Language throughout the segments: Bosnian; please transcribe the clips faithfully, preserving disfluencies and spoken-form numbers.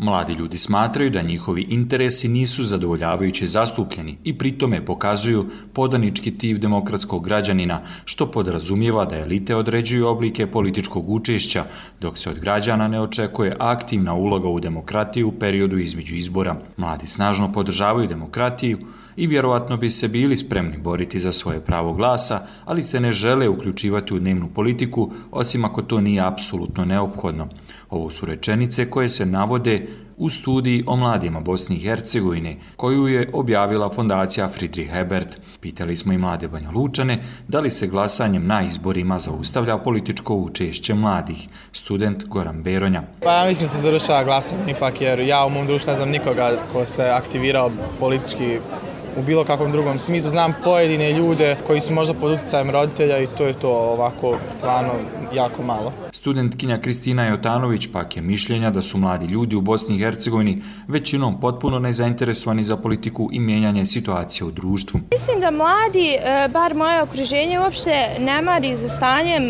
Mladi ljudi smatraju da njihovi interesi nisu zadovoljavajuće zastupljeni i pritome pokazuju podanički tip demokratskog građanina, što podrazumijeva da elite određuju oblike političkog učešća, dok se od građana ne očekuje aktivna uloga u demokratiju u periodu između izbora. Mladi snažno podržavaju demokratiju i vjerovatno bi se bili spremni boriti za svoje pravo glasa, ali se ne žele uključivati u dnevnu politiku, osim ako to nije apsolutno neophodno. Ovo su rečenice koje se navode u studiji o mladima Bosne i Hercegovine, koju je objavila fondacija Friedrich Ebert. Pitali smo i mlade Banjalučane da li se glasanjem na izborima zaustavlja političko učešće mladih. Student Goran Beronja. Pa ja mislim da se završava glasanje ipak, jer ja u mom društvu ne znam nikoga ko se aktivirao politički u bilo kakvom drugom smislu. Znam pojedine ljude koji su možda pod utjecajem roditelja i to je to ovako stvarno jako malo. Studentkinja Kristina Jotanović pak je mišljenja da su mladi ljudi u Bosni i Hercegovini većinom potpuno nezainteresovani za politiku i mijenjanje situacije u društvu. Mislim da mladi, bar moje okruženje, uopšte ne mari za stanjem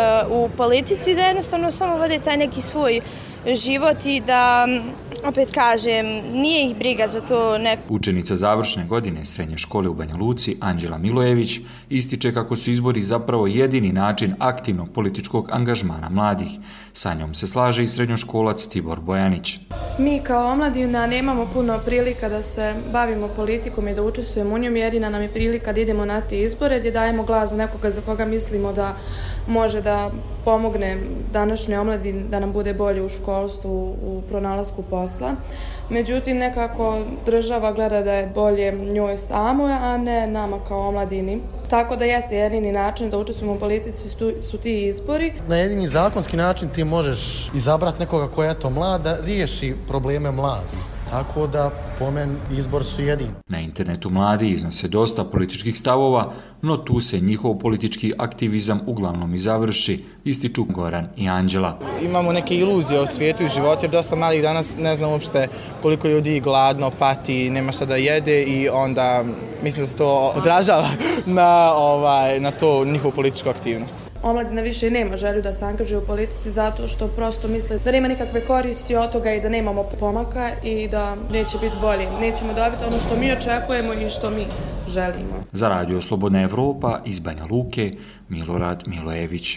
u politici, da jednostavno samo vode taj neki svoj život i da, opet kažem, nije ih briga za to neko. Učenica završne godine srednje škole u Banja Luci, Anđela Milojević, ističe kako su izbori zapravo jedini način aktivnog političkog angažmana mladih. Sa njom se slaže i srednjoškolac Tibor Bojanić. Mi kao omladina nemamo puno prilika da se bavimo politikom i da učestvujemo u njom, jedina nam je prilika da idemo na te izbore gdje dajemo glas za nekoga za koga mislimo da može da pomogne današnjoj omladini da nam bude bolje u školstvu, u pronalasku posla. Međutim, nekako država gleda da je bolje njoj samoj, a ne nama kao omladini. Tako da jeste jedini način da učestvujemo u politici su ti izbori. Na jedini zakonski način ti možeš izabrati nekoga koja je to mlada, riješi probleme mladih. Tako da, po meni, izbor su jedini. Na internetu mladi iznose dosta političkih stavova, no tu se njihov politički aktivizam uglavnom i završi, ističu Goran i Anđela. Imamo neke iluzije o svijetu i životu, jer dosta mladih danas ne zna uopšte koliko ljudi gladno, pati, nema šta da jede i onda mislim da se to odražava na, ovaj, na to njihovu političku aktivnost. Omladina više nema želju da se angažuje u politici zato što prosto misle da nema nikakve koristi od toga i da nemamo pomaka i da neće biti bolje. Nećemo dobiti ono što mi očekujemo i što mi želimo. Za Radio Slobodna Evropa iz Banja Luke, Milorad Milojević.